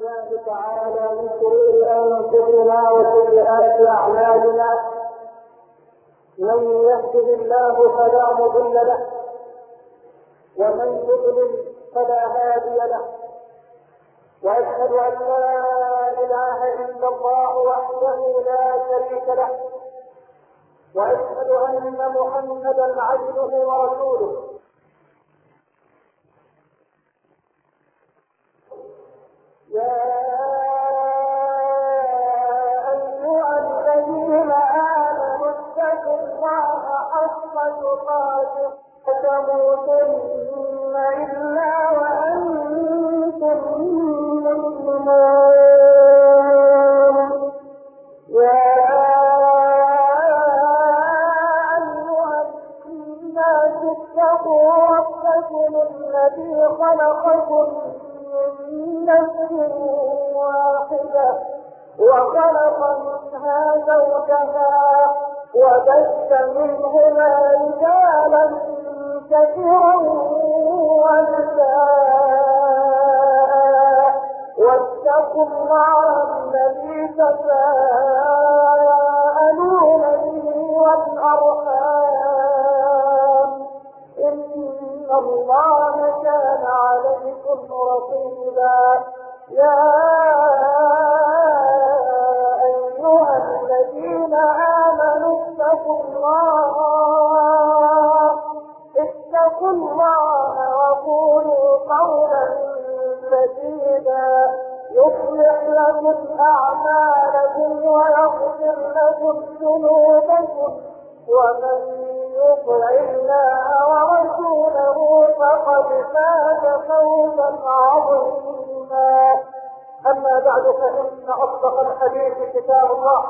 الله تعالى من شرور أنفسنا وسيئات أعمالنا. من يهده الله فلا مضل له ومن يضلل فلا هادي له، وأشهد أن لا إله إلا الله وحده لا شريك له، وأشهد أن محمدا عبده ورسوله. يا أيها الذين آمنوا اتقوا الله حق تقاته ولا تموتن إلا وأنتم مسلمون. يا أيها الناس اتقوا ربكم الذي خلقكم من نفس واحدة وخلق منها زوجها وبث منهما رجالا كثيرا ونساء، واتقوا الله الذي تساءلون به والأرحام إن الله كان عليكم رقيبا. يا أيها الذين آمنوا اتقوا الله وقولوا قولا سديدا يصلح لكم أعمالكم ويغفر لكم ذنوبكم، ومن يطع الله ورسوله فقد فاز فوزا عظيما. أما بعد، فإن أصدق الحديث كتاب الله،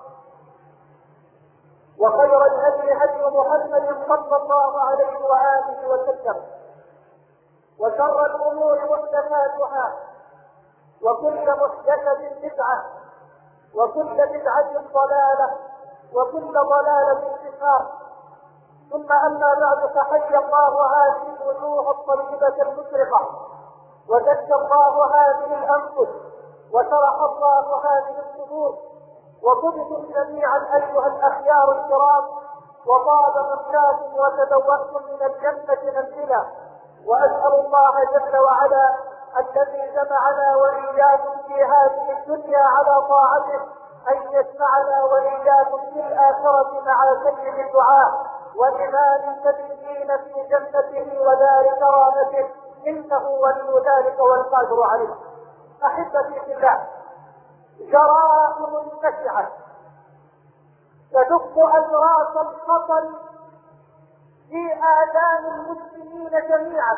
وخير الهدي هدي محمد صلى الله عليه وآله وسلم، وشر الأمور محدثاتها، وكل محدثة بدعة، وكل بدعة ضلالة، وكل ضلالة في النار. ثم أما بعد، فحي الله هذه الوجوه الطيبة المشرقة، وزكى الله هذه الأنفس، وشرح الله هذه الصدور، وكنتم جميعا أيها الأخيار الكرام، وطاب ممشاكم وتبوأتم من الجنة منزلا. وأسأل الله جل وعلا الذي جمعنا وإياكم في هذه الدنيا على طاعته أن يجمعنا وإياكم في الآخرة مع سيد الدعاء وإمام النبيين في جنته ودار كرامته، إنه ولي ذلك والقادر عليه. أحبتي في الله، جرائم بشعة تدق أجراس الخطر في آذان المسلمين جميعا،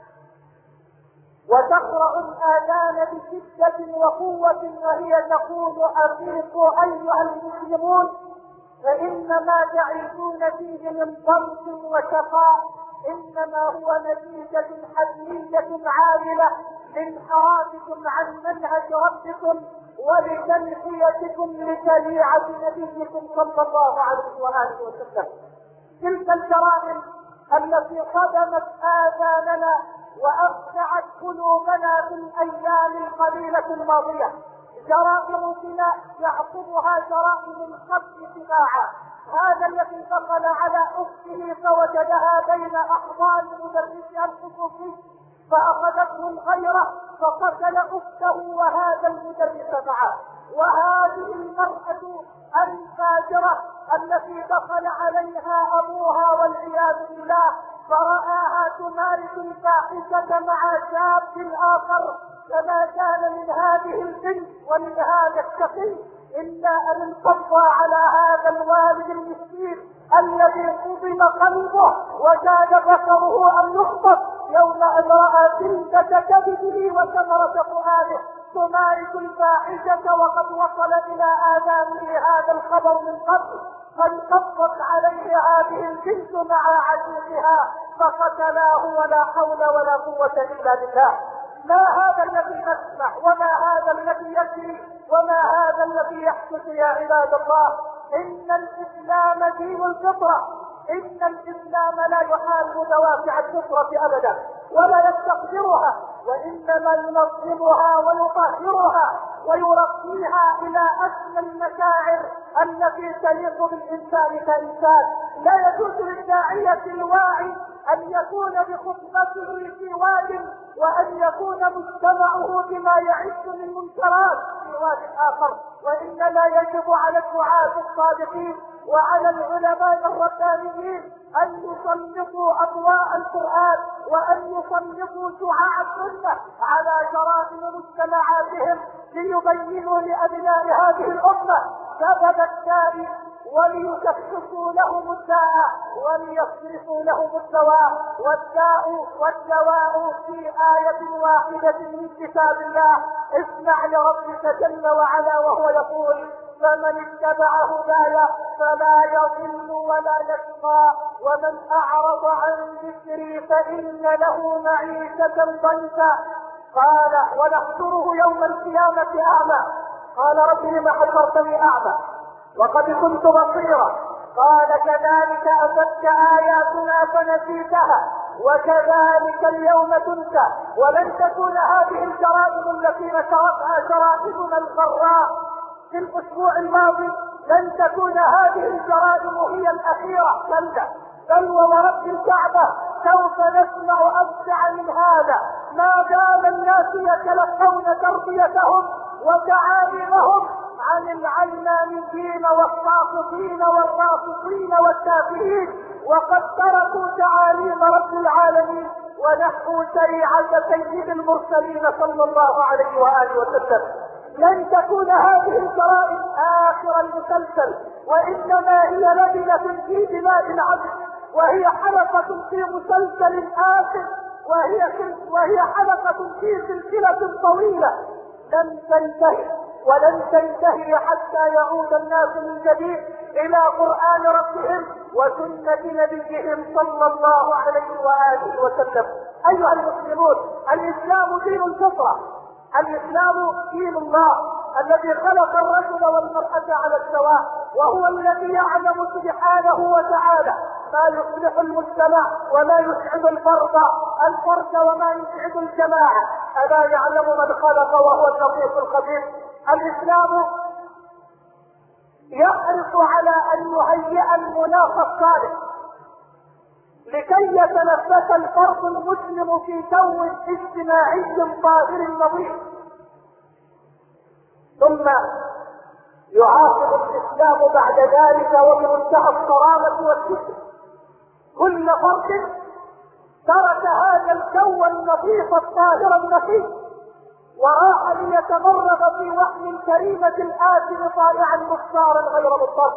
وتقرأ الآذان بشدة وقوة، وهي تقول: أفيقوا أيها المسلمون، فإن ما تعيشون فيه من ضنك وشقاء إنما هو نتيجة حتمية عاجلة لانحرافكم عن منهج ربكم ولتنحيتكم لشريعة نبيكم صلى الله عليه وآله وسلم. تلك الجرائم التي صدمت آذاننا وأفزعت قلوبنا في الأيام القليلة الماضية، جرائم زنا يعقبها جرائم القتل تباعا. هذا الذي دخل على أخته فوجدها بين أحضان مدرسها الخصوصي فأخذته الغيرة فقتل أخته وهذا المدرس معه. وهذه المرأة الفاجرة التي دخل عليها أبوها والعياذ بالله فرآها تمارس الفاحشة مع شاب آخر، فما كان من هذه البنت ومن هذا الشقي إلا أن انقضى على هذا الوالد المسكين الذي قضم قلبه وكاد بصره أن يخطف يوم أن رأى تلك كبده وثمرة فؤاده تمارس الفاحشة، وقد وصل إلى آذانه هذا الخبر من قبل، فانقضت عليه هذه البنت مع عزيزها فقتلاه، ولا حول ولا قوة إلا بالله. ما هذا الذي نسمع، وما هذا الذي يجري، وما هذا الذي يحدث يا عباد الله؟ إن الإسلام دين الفطرة، إن الإسلام لا يحارب دوافع الفطرة أبدا ولا يستقدرها، وإنما ينظمها ويطهرها ويرقيها إلى أسمى المشاعر التي تليق بالإنسان كإنسان. لا يجوز للداعية الواعي أن يكون بخطبته في واد وأن يكون مجتمعه بما يعد من منكرات في واد آخر، وإنما يجب على الدعاة الصادقين وعلى العلماء الربانيين أن يسلطوا أضواء القرآن وأن يسلطوا شعاع السنة على جرائم مجتمعاتهم ليبينوا لأبناء هذه الأمة سبب الداء وليكشفوا لهم الداء وليصرفوا لهم الدواء. والداء والدواء في آية واحدة من كتاب الله. اسمع لربك جل وعلا وهو يقول: فمن اتبع هدايا فلا يضل ولا يشقى ومن أعرض عن ذكري فإن له معيشة ضنكا. قال: ونحشره يوم القيامة أعمى. قال: رب لم حشرتني أعمى وقد كنت بصيرا. قال: كذلك أتتك آياتنا فنسيتها وكذلك اليوم تنسى. ولن تكون هذه الجرائم التي نشرتها شرائطنا الغراء في الأسبوع الماضي لن تكون هذه الجرائم هي الأخيرة، كلا، بل ورب الكعبة سوف نسمع أبشع من هذا ما دام الناس يتلقون تربيتهم وتعاليمهم عن العلمانيين والساقطين والرافضين والتافهين، وقد تركوا تعاليم رب العالمين ونحو شريعة سيد المرسلين صلى الله عليه وآله وسلم. لن تكون هذه الجرائم آخر المسلسل، وإنما هي لبنة في بلاد العدل، وهي حلقة في مسلسل آخر، وهي حلقة في سلسلة طويلة لن تنتهي ولن تنتهي حتى يعود الناس من جديد إلى قرآن ربهم وسنة نبيهم صلى الله عليه وآله وسلم. أيها المسلمون، الإسلام دين الفطرة، الإسلام دين الله الذي خلق الرجل والمرأة على السواء، وهو الذي يعلم سبحانه وتعالى ما يصلح المجتمع وما يسعد الفرد وما يسعد الجماعة. ألا يعلم من خلق وهو اللطيف الخبير. الإسلام يحرص على أن يهيئ المناخ الصالح لكي يتنفس الفرد المسلم في جو اجتماعي طاهر نظيف. ثم يعاقب الإسلام بعد ذلك وبمنتهى الصرامة والشدة كل فرد ترك هذا الجو النظيف الطاهر النقي وراح ليتمرد في وحم الكريمة الآثم طائعا مختارا غير مضطر.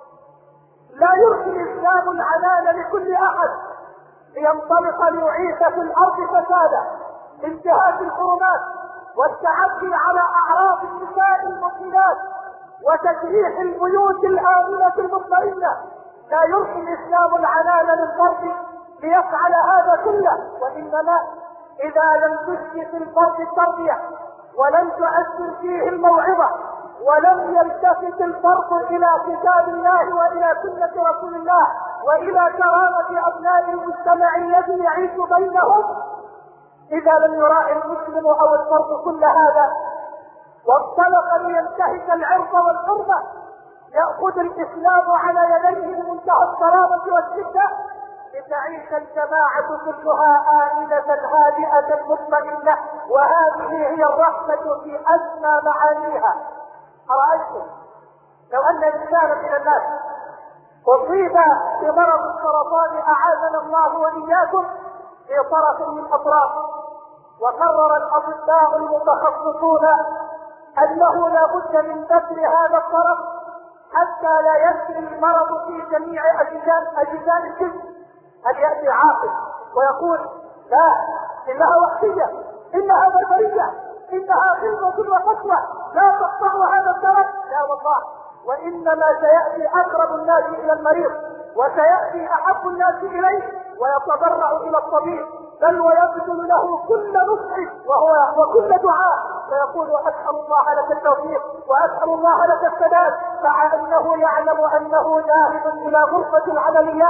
لا يرسي الإسلام العنان لكل أحد لينطلق ليعيش في الأرض فسادا، انتهاك الحرمات والتعدي على أعراض النساء المؤمنات وتجريح البيوت الآمنة المطمئنة. لا يرسي الإسلام العنان للفرد ليفعل هذا كله، وإنما إذا لم تجد في الفرد التربية ولم تؤثر فيه الموعظة ولم يلتفت الفرد إلى كتاب الله وإلى سنة رسول الله وإلى كرامة أبناء المجتمع الذي يعيش بينهم، إذا لم يراعي المسلم أو الفرد كل هذا وانطلق لينتهك العرض والحرمة، يأخذ الإسلام على يديه بمنتهى الصرامة والشدة لتعيش الجماعة كلها آمنة هادئة مطمئنة. وهذه هي الرحمة في أسمى معانيها. أرأيتم لو أن إنسانا من الناس أصيب بمرض السرطان أعاذنا الله وإياكم في طرف من أطراف، وقرر الأطباء المتخصصون أنه لا بد من بذل هذا الطرف حتى لا يسري المرض في جميع أجزاء الجسم، هل يأتي عاقل ويقول: لا، إنها وحشية، إنها بربرية، إنها غلظة وقسوة، لا تقطع هذا الدرج؟ لا والله، وإنما سيأتي أقرب الناس إلى المريض وسيأتي أحب الناس إليه ويتضرع إلى الطبيب، بل ويبذل له كل نصح وكل دعاء، فيقول: أسأل الله لك التوفيق وأسأل الله لك السداد، مع أنه يعلم أنه ذاهب إلى غرفة العمليات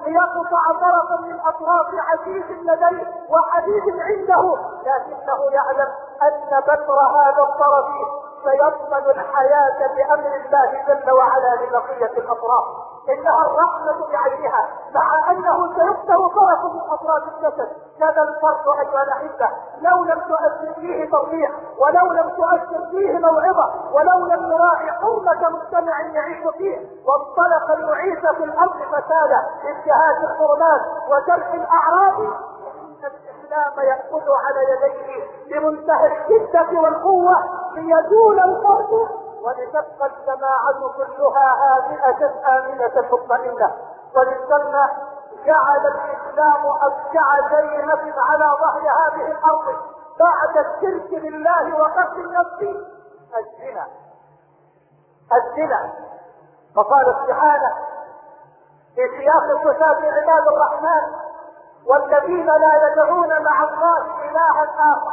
ليقطع طرفا من اطراف عزيز لديه وحبيب عنده، لكنه يعلم ان بتر هذا الطرف سيضمن الحياة بأمر الله جل وعلا لبقية الأطراف. إنها الرحمة بعينها، مع أنه سيقتل طرف من أطراف الجسد. هذا الفرق أيها الأحبة لو لم تؤثر فيه توضيح، ولو لم تؤثر فيه موعظة، ولو لم نراعي حرمة مجتمع يعيش فيه، وانطلق ليعيش في الأرض فسادا بانتهاك الحرمات وترك الأعراض، الإسلام يأخذ على يديه بمنتهى الشدة والقوة ليزول الفرد ولتبقى الجماعة كلها هادئة آمنة مطمئنة. ولذلك جعل الإسلام أشجع زينة على ظهر هذه الأرض بعد الشرك بالله وقتل النفس الزنا. فقال سبحانه في سياق صفات عباد الرحمن: والذين لا يدعون مع الله إلها آخر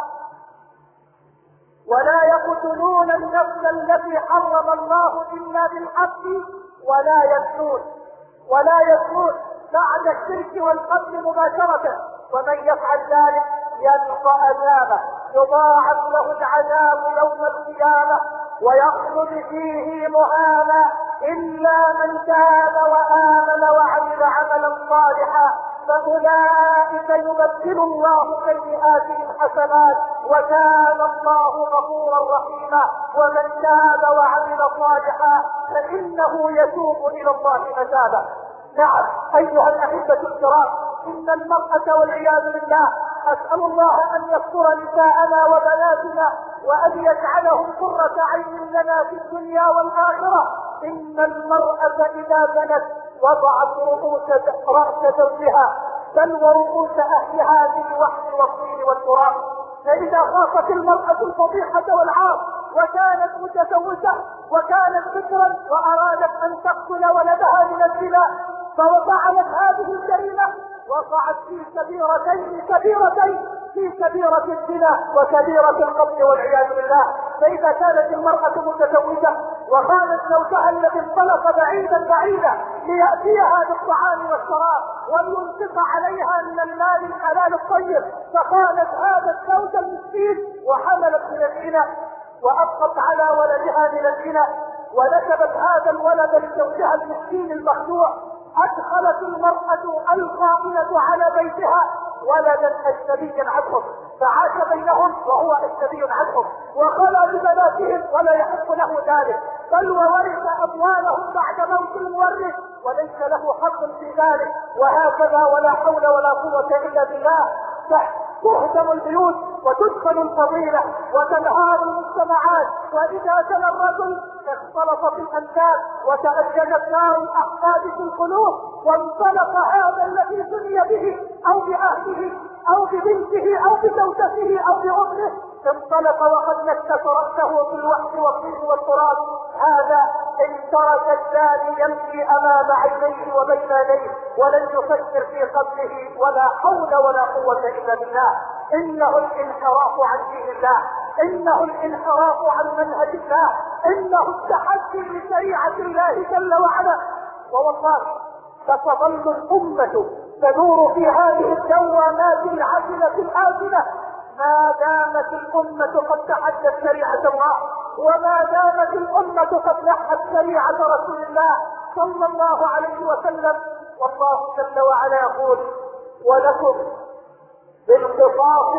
ولا يقتلون النفس التي حرم الله إلا بالحق ولا يزنون بعد الشرك والقتل مباشرة. ومن يفعل ذلك يلقى عذابا يضاعف له العذاب يوم القيامة ويخلد فيه مهانا إلا من تاب وآمن وعمل عملا صالحا فأولئك يبدل الله سيئاتهم حسنات وكان الله غفورا رحيما. ومن تاب وعمل صالحا فإنه يتوب إلى الله متابا. نعم أيها الأحبة الكرام، إن المرأة والعياذ بالله، أسأل الله أن يستر نساءنا وبناتنا وأن يجعلهم قرة عين لنا في الدنيا والآخرة. إن المرأة إذا بنت وضعت رأس زوجها بل ورؤوس أهلها بالوحل والطين والتراب. فإذا خافت المرأة الفضيحة والعار وكانت متزوجة وكانت بكرا وأرادت أن تقتل ولدها من الزنا فوضعت هذه الجريمة وقعت في كبيرتين في كبيرة الزنا وكبيرة القتل والعياذ بالله. فإذا كانت المرأة متزوجة وخانت زوجها الذي انطلق بعيدا ليأتيها بالطعام والشراب ولينفق عليها من المال الحلال الطيب، فخانت هذا الزوج المسكين وحملت من الزنا وأبقت على ولدها من الزنا ونسبت هذا الولد لزوجها المسكين المخدوع، أدخلت المرأة الخائنة على بيتها ولدا أجنبيا عنهم فعاش بينهم وهو أجنبي عنهم وخلى ببناتهم ولا يحق له ذلك، بل وورث أموالهم بعد موت المورث وليس له حق في ذلك. وهكذا ولا حول ولا قوة إلا بالله تهدم البيوت وتدخل الفضيلة وتنهار المجتمعات. وإذا زنى الرجل اختلطت الأنساب وتأججت نار الأحقاد في القلوب وانطلق هذا الذي زني به أو بأهله أو ببنته أو بزوجته أو بأمه، انطلق وقد نكت رأسه في الوحش والطين والتراب. هذا إن ترك الزاني يمشي أمام عينيه وبين يديه ولن يفكر في قتله ولا حول ولا قوة إلا بالله. إنه الانحراف عن دين الله، إنه الانحراف عن منهج الله، إنه التحدي لشريعة الله جل وعلا. ووالله ستظل الأمة تدور في هذه الدوامات العجلة الآجلة ما دامت الأمة قد تحدت شريعة الله وما دامت الأمة قد نحت شريعة رسول الله صلى الله عليه وسلم. والله جل وعلا يقول: ولكم بالقصاص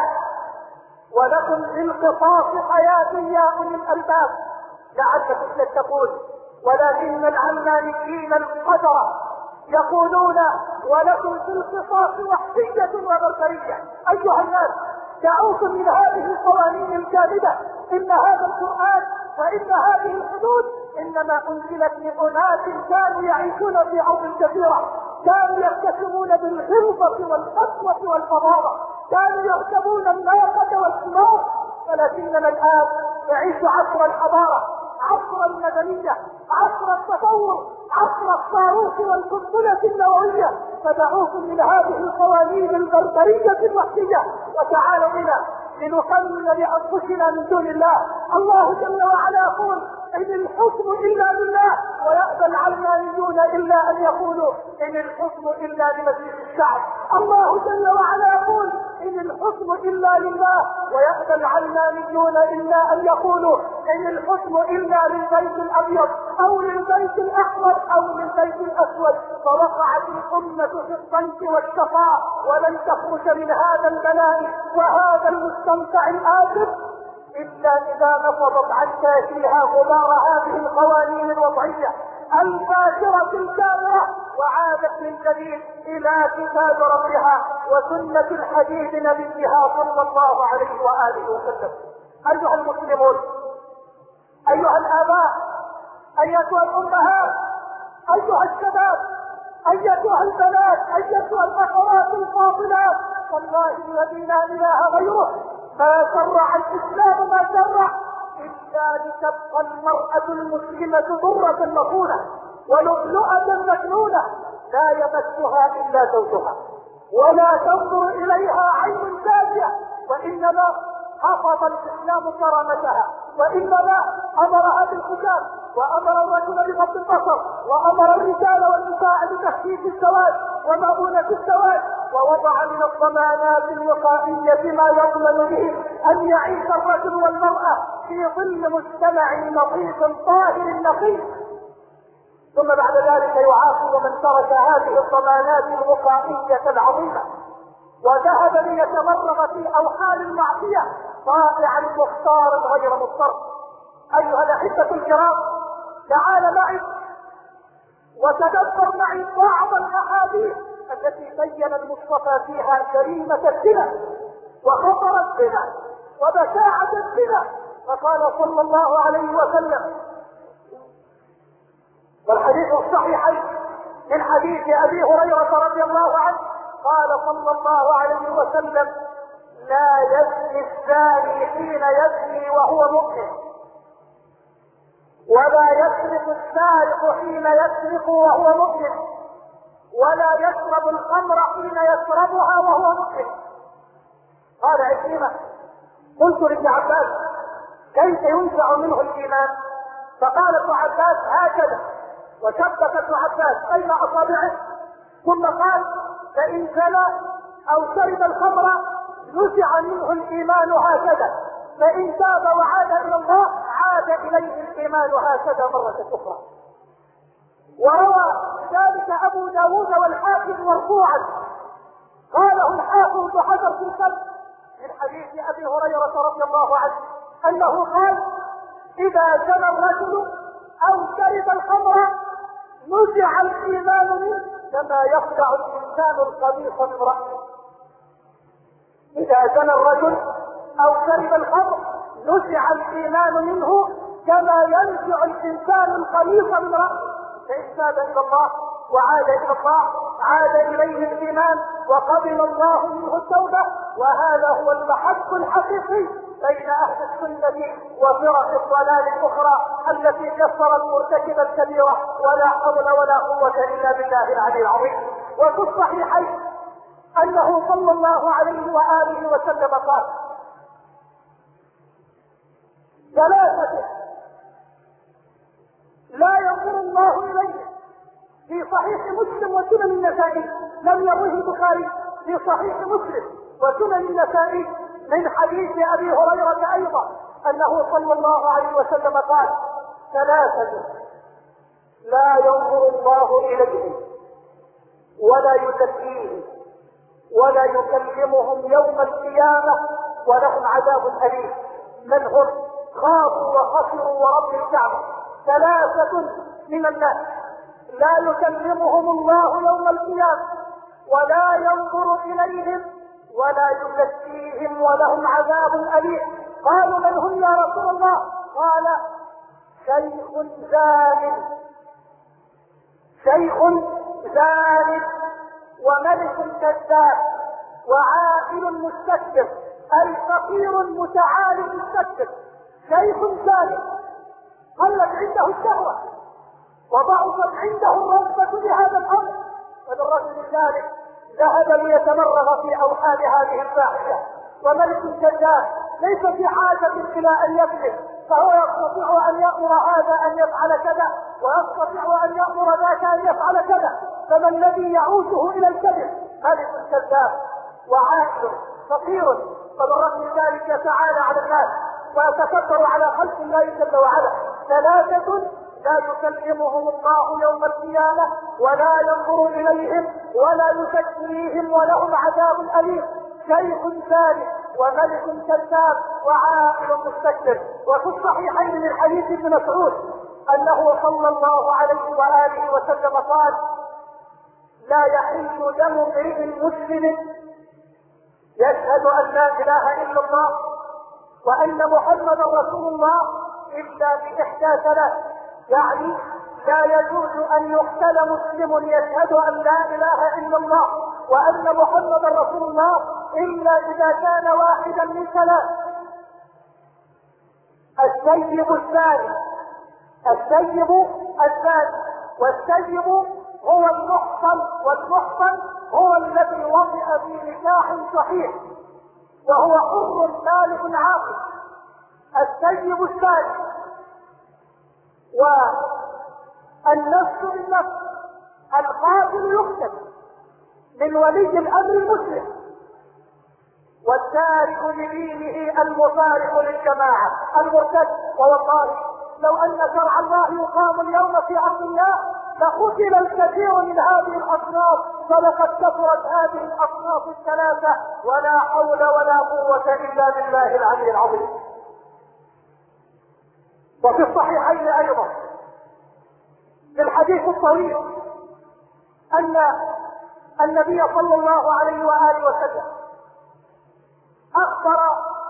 حياة يا أولي الألباب لعلكم تتقون. ولكن العلمانيين القدرة يقولون: ولكم في القصاص وحشية وبربرية. أيها الناس، دعوكم من هذه القوانين الكاذبة. إن هذا القرآن وإن هذه الحدود إنما أنزلت لأناس كانوا يعيشون في أرض كثيرة، كانوا يرتكبون بالغلظة والقسوة والفظاظة، كانوا يركبون الناقة والحمار. ولكننا الآن نعيش عصر الحضارة، عصر المدنية، عصر التطور، عصر الصاروخ والقنبلة النووية. فدعوكم من هذه القوانين البربرية الوحشية وتعالوا بنا لنحمل لأنفسنا من دون الله الله جل وعلا يقول إن الحكم إلا لله، ويأبى العلمانيون إلا أن يقولوا إن الحكم إلا لمجلس الشعب. الله جل وعلا يقول إن الحكم إلا لله، ويأبى العلمانيون إلا أن يقولوا إن الحكم إلا للبيت الأبيض أو للبيت الأحمر أو للبيت الأسود. فوقعت الأمة في الضنك والشقاء، ولن تخرج من هذا البلاء وهذا المستنقع الآسف إلا إذا نفضت عن كاشفها غبار هذه القوانين الوضعية الفاجرة الكامرة، وعادت من جديد إلى كتاب ربها وسنة الحديث نبيها صلى الله عليه وآله وسلم. أيها المسلمون، أيها الآباء، أيتها الأمهات، أيها الشباب، أيتها البنات، أيتها الأخوات الفاضلات، والله الذي لا إله غيره ما شرع الإسلام ما شرع إلا لتبقى المرأة المسلمة ضرة مصونة ولؤلؤة مكنونة لا يمسها إلا زوجها ولا تنظر إليها عين ساجية، وإنما حفظ الإسلام كرامتها، وإنما أمرها بالحجاب، وأمر الرجل بغض البصر، وأمر الرجال والنساء بتخفيف الزواج ومؤونة الزواج، ووضع من الضمانات الوقائية ما يضمن به أن يعيش الرجل والمرأة في ظل مجتمع نظيف طاهر نقي. ثم بعد ذلك يعاقب من ترك هذه الضمانات الوقائية العظيمة وذهب ليتمرغ في أوحال المعصية طائعا مختارا غير مضطر. أيها الأحبة الكرام، تعال معي وتدبر معي بعض الأحاديث التي بين المصطفى فيها جريمة الزنا وخطر الزنا وبشاعة الزنا. فقال صلى الله عليه وسلم، والحديث الصحيحين من حديث أبي هريرة رضي الله عنه، قال صلى الله عليه وسلم: لا يزني الزاني حين يزني وهو مؤمن، ولا يسرق السارق حين يسرق وهو مؤمن، ولا يشرب الخمر حين يشربها وهو مؤمن. قال عكرمة: قلت لابن عباس: كيف ينزع منه الإيمان؟ فقال ابن عباس: هكذا، وشبك ابن عباس بين أصابعه ثم قال: فإن زنى أو شرب الخمر نزع منه الإيمان هكذا، فإن تاب وعاد إلى الله عاد إليه الإيمان هكذا مرة أخرى. وروى ذلك أبو داود والحاكم مرفوعا، قاله الحافظ بن حجر في الفتح من حديث أبي هريرة رضي الله عنه أنه قال: إذا زنى الرجل أو شرب الخمر نزع الإيمان منه كما يخلع الإنسان القميص من رأسه. إذا زنى الرجل أو شرب الخمر نزع الإيمان منه كما ينزع الإنسان القميص من رأسه. فإن تاب إلى الله وعاد إلى الله عاد إليه الإيمان وقبل الله منه التوبة. وهذا هو المحك الحقيقي بين أهل السنة وفرق الضلال الأخرى التي كسرت مرتكب الكبيرة، ولا حول ولا قوة إلا بالله العلي العظيم. وفي الصحيحين أنه صلى الله عليه وآله وسلم قال: ثلاثة لا ينظر الله إليه، في صحيح مسلم وسنن النسائي، لم يروه البخاري، في صحيح مسلم وسنن النسائي من حديث أبي هريرة أيضا أنه صلى الله عليه وسلم قال: ثلاثة لا ينظر الله إليه ولا يزكيهم ولا يكلمهم يوم القيامة ولهم عذاب أليم. من هم؟ خافوا وخسروا ورب الكعبة. ثلاثة من الناس لا يكلمهم الله يوم القيامة ولا ينظر إليهم ولا يزكيهم ولهم عذاب أليم. قالوا: من هم يا رسول الله؟ قال: شيخ زان، شيخ زان، وملك كذاب، وعائل مستكبر، أي فقير متعال مستكبر. شيخ زان قلت عنده الشهوة وضعفت عنده الرغبة بهذا الأمر، فبالرجل ذلك ذهب ليتمرغ في أوحال هذه الفاحشة. وملك كذاب ليس في حاجة إلى أن يكذب، فهو يستطيع أن يأمر هذا أن يفعل كذا، ويستطيع أن يأمر ذاك أن يفعل كذا. فما الذي يعوده إلى الكذب؟ ملك كذاب وعاقل فقير، فبالرغم من ذلك يتعالى على الناس ويتكبر على خلق الله جل وعلا. ثلاثة لا يكلمهم الله يوم القيامة ولا ينظر إليهم ولا يزكيهم ولهم عذاب أليم: شيخ ثالث وملك كذاب وعاقل مستكبر. وفي الصحيحين من حديث ابن مسعود أنه صلى الله عليه وآله وسلم قال: لا يحل دم امرئ مسلم يشهد أن لا إله إلا الله وأن محمدا رسول الله إلا بإحدى ثلاث، يعني لا يجوز أن يقتل مسلم يشهد أن لا إله إلا الله وأن محمدا رسول الله إلا إذا كان واحدا من ثلاث: السيب الثاني، والسيب هو المحصن، والمحصن هو الذي وطئ في نكاح صحيح وهو حر بالغ عاقل. السيب الثاني. والنفس بالنفس، القاتل يقتل من ولي الامر المسلم. والتارك لدينه المفارق للجماعه المرتد. والله لو ان شرع الله يقام اليوم في ارض الله لقتل الكثير من هذه الاصناف، فلقد كثرت هذه الاصناف الثلاثه، ولا حول ولا قوه الا بالله العلي العظيم. وفي الصحيحين ايضا في الحديث الطويل ان النبي صلى الله عليه واله وسلم اخبر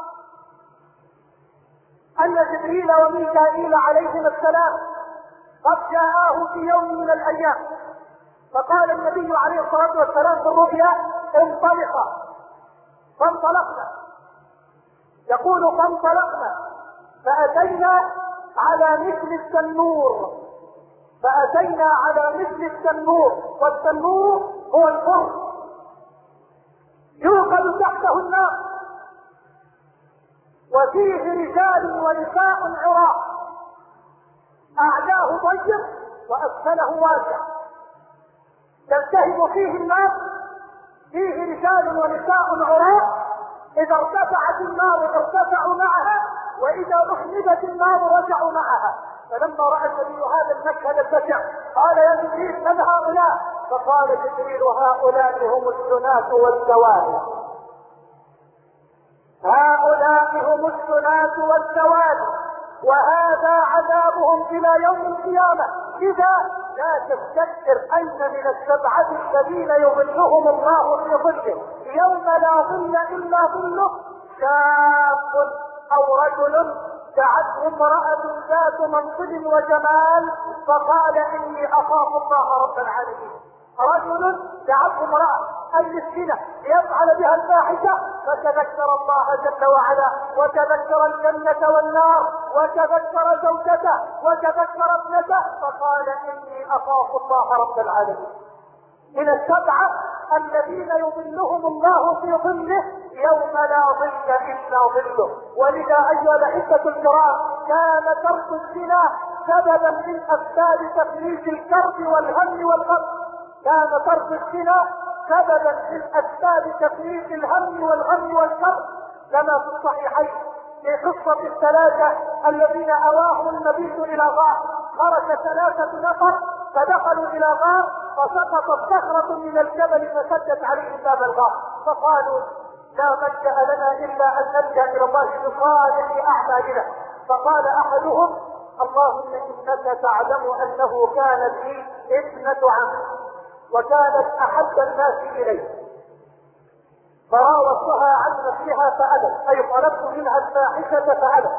ان جبريل وميكائيل عليهما السلام قد جاءاه في يوم من الايام، فقال النبي عليه الصلاه والسلام في الرؤيا: انطلقا. فانطلقنا، يقول فانطلقنا فاتينا على مثل التنور، والتنور هو الفرن يوقد تحته النار، وفيه رجال ونساء عراة، اعلاه ضيق واسفله واسع، تلتهب فيه النار، فيه رجال ونساء عراة، اذا ارتفعت النار ارتفعوا معها، واذا احمدت النار رجعوا معها. فلما راى النبي هذا المشهد البشع قال: يا جبريل من هؤلاء؟ فقال جبريل: هؤلاء هم السناة والسواد، وهذا عذابهم الى يوم القيامة. اذا لا تستكثر ان من السبعة الذين يظلهم الله في ظله يوم لا ظل الا ظله: شاب او رجل دعته امرأة ذات منصب وجمال فقال: اني اخاف الله رب العالمين. رجل دعته امرأة المسكينة ليفعل بها الفاحشة فتذكر الله جل وعلا، وتذكر الجنة والنار، وتذكر زوجته، وتذكر ابنته، فقال: اني اخاف الله رب العالمين. من السبعة الذين يظلهم الله في ظله يوم لا ظل الا ظله. ولذا ايها الاحبة الكرام، كان ترك الزنا سببا من اسباب تفريج الكرب والهم والغم. كما في الصحيحين في قصة الثلاثة الذين اواهم المبيت الى غار. خرج 3 نفر فدخلوا الى غار، فسقطت صخرة من الجبل فسدت عليهم باب الغار، فقالوا: لا ملجأ لنا الا ان نلجأ الى الله بصالح اعمالنا. فقال احدهم: اللهم انك تعلم انه كانت لي ابنة عم وكانت احب الناس الي، فراودتها عن نفسها فابت، اي طلبت منها الفاحشة فابت،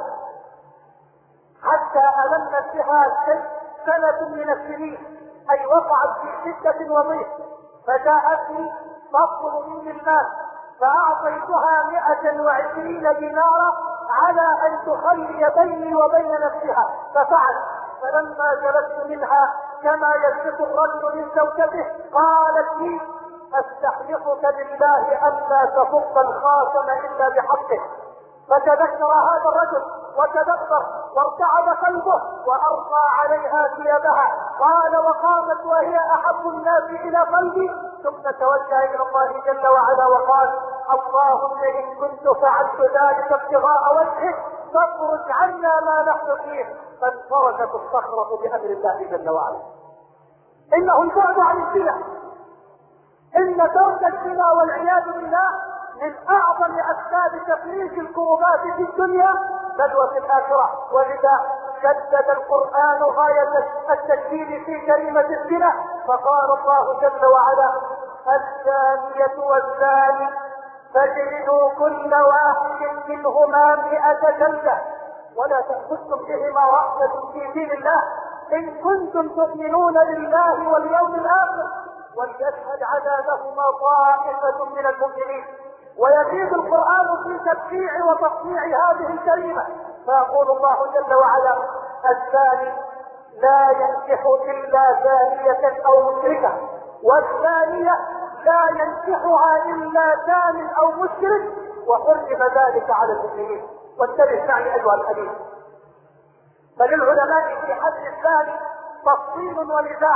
حتى المت بها 1 من السنين، اي وقعت في شدة وضيق، فجاءتني تطلب مني المال، فاعطيتها 120 دينارا على ان تخلي بيني وبين نفسها، ففعلت. فلما جلست منها كما يجلس الرجل من زوجته قالت لي: استحلفك بالله الا تفك الخاتم الا بحقه. فتذكر هذا الرجل وتدبر وارتعد قلبه وألقى عليها ثيابها. قال وقامت وهي أحب الناس إلى قلبي، ثم توجه إلى الله جل وعلا وقال اللهم إن كنت فعلت ذلك ابتغاء وجهك فاخرج عنا ما نحن فيه. فانفرجت الصخرة بأمر الله جل وعلا. إنه البعد عن الزنا، إن ترك الزنا والعياذ بالله من أعظم أسباب تفريج الكربات في الدنيا بل وفي الآخرة. ولذا شدد القرآن غاية التشديد في كلمة الزنا، فقال الله جل وعلا الزانية والزاني فاجلدوا كل واحد منهما 100 جلدة ولا تأخذكم بهما رأفة في دين الله إن كنتم تؤمنون بالله واليوم الآخر وليشهد عذابهما طائفة من المؤمنين. ويزيد القرآن في تشريع وتصنيع هذه الكلمة فيقول الله جل وعلا الزاني لا ينكح إلا زانية أو مشركة والزانية لا ينكحها إلا زان أو مشرك وحرم ذلك على المؤمنين. وانتبه معي أيها الحديث، فللعلماء في حد الزاني تفصيل ونزاع.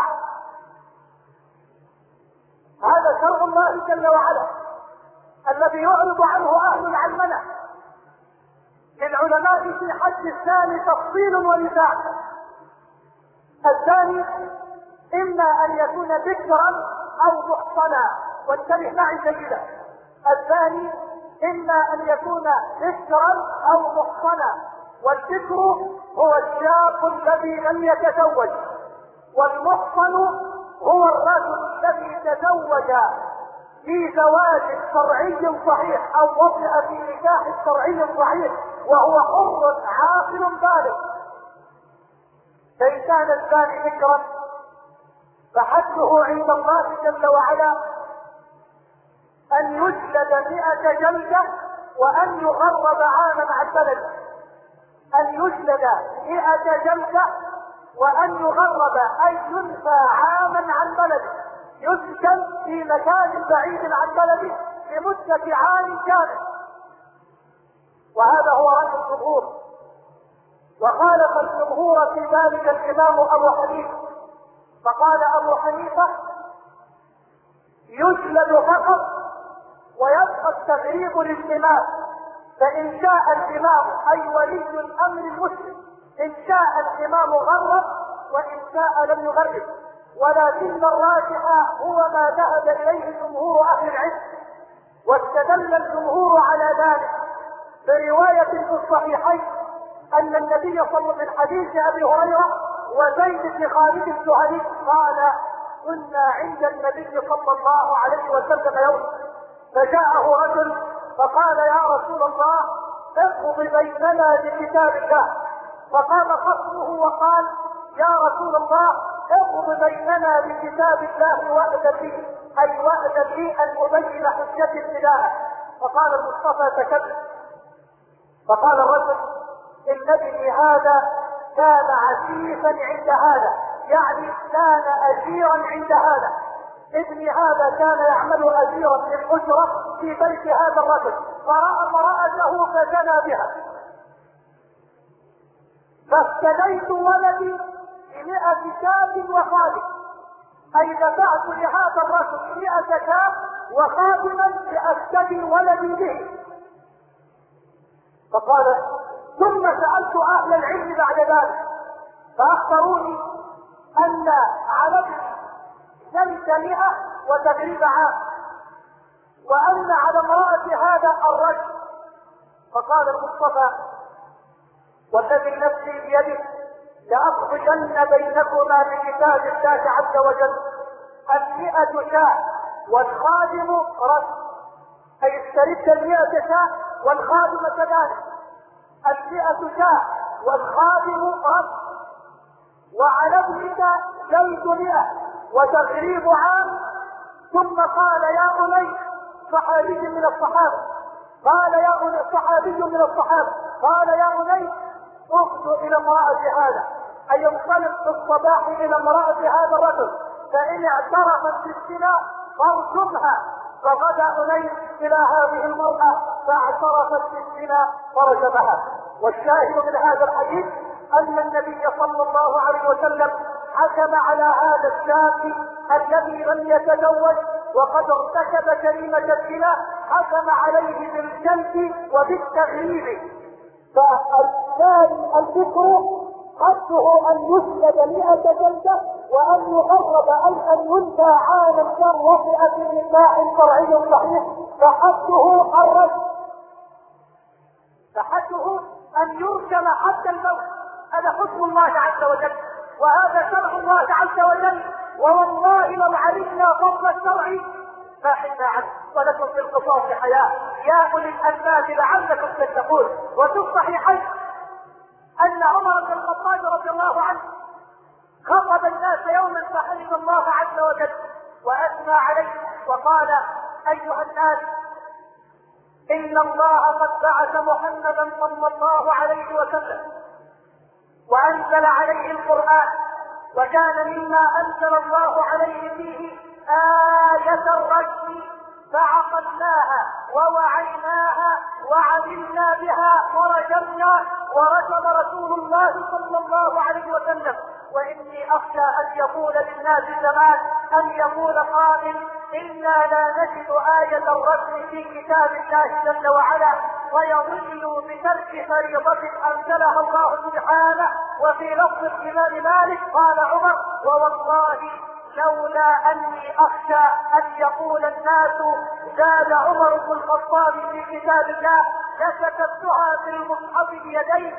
هذا شرع الله جل وعلا الذي يعرض عنه أهل العلمنة. للعلماء في حد الزاني تفصيل ونزاع. الزاني إما أن يكون ذكرا أو محصنا، وانتبه معي جيدا، الزاني إما أن يكون ذكرا أو محصنا، والذكر هو الشاب الذي لم يتزوج، والمحصن هو الرجل الذي تزوج في زواج شرعي صحيح أو وطئ في نكاح شرعي صحيح وهو حر عاقل بالغ. فإن كان الزاني ذكرا فحده عند الله جل وعلا أن يجلد 100 جلدة وأن يغرب عاما عن بلده. أن يجلد 100 جلدة وأن يغرب أي ينفى عاما عن بلده، يسكن في مكان بعيد عن بلده لمدة عام كامل. وهذا هو رأي الجمهور، وخالف الجمهور في ذلك الإمام أبو حنيفة، فقال أبو حنيفة يجلد فقط ويبقى التغريب للإمام، فإن شاء الإمام أي ولي الأمر المسلم إن شاء الإمام غرب وإن شاء لم يغرب. ولكن الراجح هو ما ذهب إليه جمهور أهل العلم، واستدل الجمهور على ذلك برواية في الصحيحين أن النبي صلى الله عليه وسلم من حديث أبي هريرة وزيد بن خالد الجهني قال كنا عند النبي صلى الله عليه وسلم يوم فجاءه رجل فقال يا رسول الله اقض بيننا بكتاب الله. فقام خصمه وقال يا رسول الله اقض بيننا بكتاب الله وأذن لي، أي وأذن لي أن أبين حجة الإله. فقال المصطفى تكلم. فقال الرجل إن ابني هذا كان عسيفا عند هذا، يعني كان أسيرا عند هذا. ابني هذا كان يعمل أسيرا للأجرة في بيت هذا الرجل، فرأى امرأته فزنى بها، فافتديت ولدي ب100 شاة وخادم، أي دفعت لهذا الرجل 100 شاة وخادما لأفتدي ولدي به. فقال ثم سألت أهل العلم بعد ذلك فأخبروني أن على ابني جلد 100 وتغريب عام، وأن على امرأة هذا الرجل. فقال المصطفى والذي نفسي بيده لأخرجن بينكما بكتاب الله عز وجل 100 شاة والخادم رد، أي استرد 100 شاة والخادم كذلك، 100 شاة والخادم رد، وعلى ابنك جلد 100 وتغريب عام. ثم قال يا بني، صحابي من الصحابة قال يا بني، صحابي من الصحابة قال يا بني اخذ الى امرأة هذا، اي انطلق في الصباح الى امرأة هذا الرجل، فان اعترفت بالزنا فارجمها. فغدا بني الى هذه المرأة فاعترفت بالزنا فرجمها. والشاهد من هذا الحديث ان النبي صلى الله عليه وسلم حكم على هذا الشاب الذي لم يتزوج وقد ارتكب جريمة الزنا، حكم عليه بالجلد وبالتغريب. فالثاني الذكر حده ان يسجد 100 جلدة وان يغرب اي ان ينتهى عاما كان وطئ في نكاح شرعي صحيح، فحده الرجم، فحده ان يرجم حتى الموت. هذا حكم الله عز وجل وهذا شرع الله عز وجل، والله لو علمنا فضل الشرع ما حلنا عنه. ولكم في القصاص حياة يا اولي الالباب لعلكم تتقون. وفي الصحيحين ان عمر بن الخطاب رضي الله عنه خطب الناس يوما فحمد الله عز وجل واثنى عليه وقال: ايها الناس، ان الله قد بعث محمدا صلى الله عليه وسلم وانزل عليه القرآن، وكان مما انزل الله عليه فيه آية الرجم، فعقلناها ووعيناها وعملنا بها ورجمنا، ورجم رسول الله صلى الله عليه وسلم. واني اخشى ان يقول للناس زمان ان يقول قائل: انا لا نجد آية الرجم في كتاب الله جل وعلا، ويضلوا بترك فريضة انزلها الله سبحانه. وفي لفظ الامام مالك قال عمر: ووالله لولا اني اخشى ان يقول الناس زاد عمر بن الخطاب في كتاب الله لكتبتها في المصحف بيديه: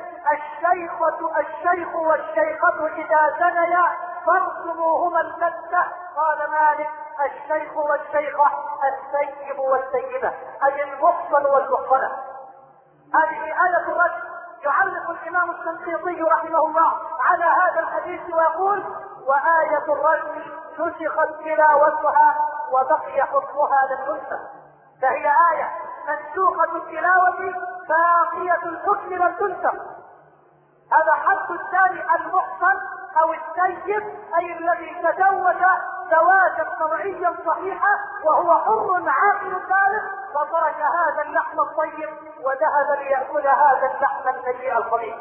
الشيخ والشيخة اذا زنيا فارجموهما البتة. قال مالك: الشيخ والشيخة السيب والسيبة، اي المحصن والمحصنة. هذه آية الرجم. يعلق الامام الشنقيطي رحمه الله على هذا الحديث ويقول: وآية الرجم نسخت تلاوتها وبقي حكمها لم تنسخ. فهي آية منسوخة التلاوة باقية الحكم لم تنسخ. هذا حد الثاني المحصن او السيب، اي الذي تزوج زواجا شرعيا صحيحا وهو حر عاقل بالغ، وترك هذا اللحم الطيب وذهب ليأكل هذا اللحم السيء الخبيث.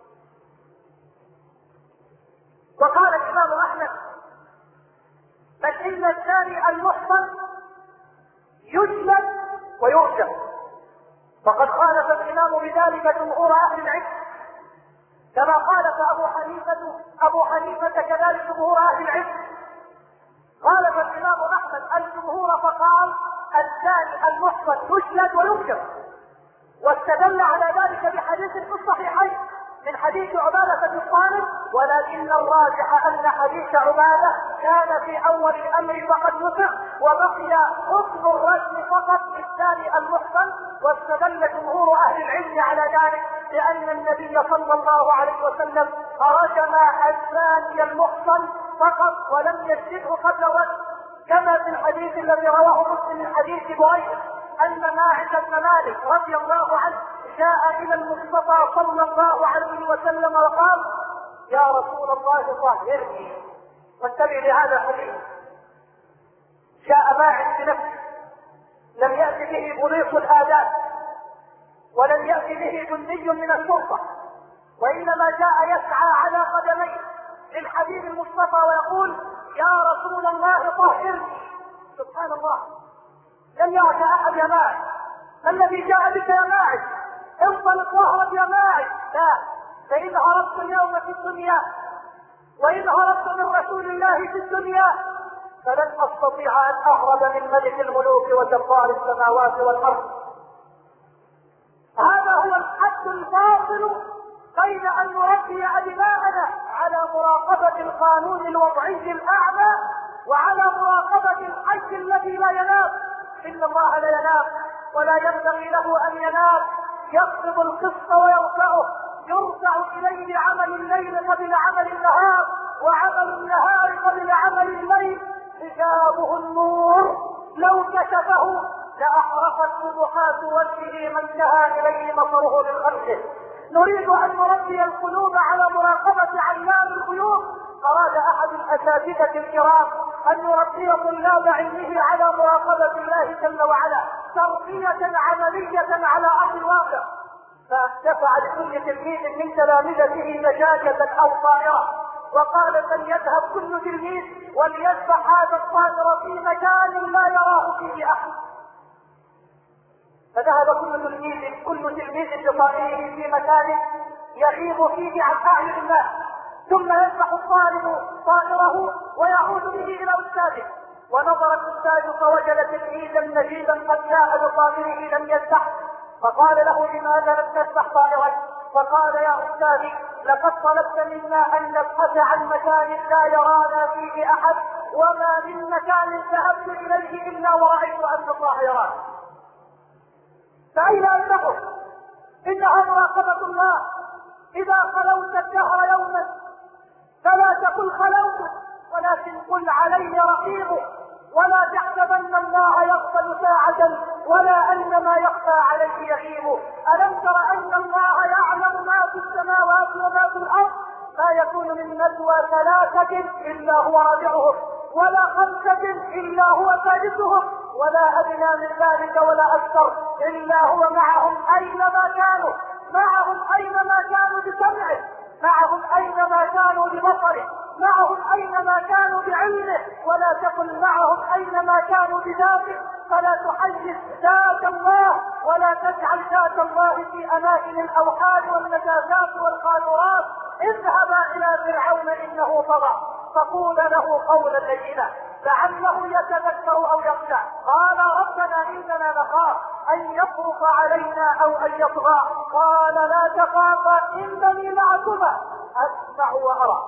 وقال الامام احمد: بل ان الثاني المحصن يجلد ويرجم، فقد خالف الامام بذلك جمهور اهل العلم، كما خالف ابو حنيفة كذلك جمهور اهل العلم. خالف الامام احمد الجمهور فقال: الثاني المحصن يجلد ويرجم، واستدل على ذلك بحديث في الصحيحين من حديث عبادة بن الصامت، ولكن الراجح ان حديث عبادة كان في اول الامر فقد نسخ وبقي حكم الرجم فقط للثاني المحصن. واستدل جمهور اهل العلم على ذلك لان النبي صلى الله عليه وسلم رجم الثاني المحصن فقط ولم يجلده قبل الرجم، كما في الحديث الذي رواه مسلم من حديث بريدة ان ماعز بن مالك رضي الله عنه جاء الى المصطفى صلى الله عليه وسلم وقال: يا رسول الله طهرني. وانتبه لهذا الحديث، جاء ماعز بنفسه، لم يأتي به بوليس الآداب ولم يأتي به جندي من الشرطة، وإنما جاء يسعى على قدميه للحبيب المصطفى ويقول: يا رسول الله طهرني. سبحان الله، لم يعد احد يا ماعز: ما الذي جاء بك يا ماعز؟ انطلق واهرب يا ماعز. لا، فإذا هربت اليوم في الدنيا وإذا هربت من رسول الله في الدنيا فلن أستطيع أن أهرب من ملك الملوك وجبار السماوات والأرض. هذا هو الحد الفاصل بين أن نربي أبناءنا على مراقبة القانون الوضعي الأعلى وعلى مراقبة الحي الذي لا ينام. إن الله لا ينام ولا ينبغي له أن ينام، يقبض القسط ويرفعه، يرفع إليه عمل الليل قبل عمل النهار وعمل النهار قبل عمل الليل. حجابه النور، لو كشفه لأحرقت سبحات وجهه ما انتهى إليه مطره من خلقه. نريد أن نربي القلوب على مراقبة علام الغيوب. أراد أحد الأساتذة الكرام أن يربي طلاب علمه على مراقبة الله جل وعلا تربية عملية على أرض الواقع، فدفع لكل تلميذ من تلامذته دجاجة أو طائرة، وقال فليذهب كل تلميذ وليذبح هذا الطائر في مكان لا يراه فيه أحد. فذهب كل تلميذ بطائره في مكان يغيب فيه عن أعين الناس، ثم يذبح الطالب طائره ويعود به إلى أستاذه. ونظر الأستاذ فوجد تلميذا نجيبا قد جاء بطائره لم يذبح، فقال له لماذا لم تذبح طائرك؟ فقال يا أستاذي لقد طلبت منا أن نبحث عن مكان لا يرانا فيه أحد، وما من مكان ذهبت إليه إلا ورأيت أن الله يرانا. فأين أنهم؟ إنها مراقبة الله. إذا خلوت الدهر يوما فلا تقل خلوت، ولكن قل علي رقيب، ولا تحسبن الله يغفل ساعة ولا أن ما يخفى عليه يغيب. ألم تر أن الله يعلم ما في السماوات وما في الأرض؟ ما يكون من نجوى ثلاثة إلا هو رابعهم، ولا خمسة إلا هو سادسهم، ولا أدنى من ذلك ولا أكثر إلا هو معهم أينما كانوا، معهم أينما كانوا بسمعه، معهم أينما كانوا ببصره، معهم أينما كانوا بعلمه. ولا تقل معهم أينما كانوا بذاته، فلا تحيز ذات الله ولا تجعل ذات الله في أماكن الأوحال والنجاسات والقاذورات. اذهبا إلى فرعون إنه طغى فقولا له قولا لينا لعله يتذكر أو يخشى. قال ربنا إننا نخاف أن يفرط علينا أو أن يطغى. قال لا تخافا إنني معكما أسمع وأرى،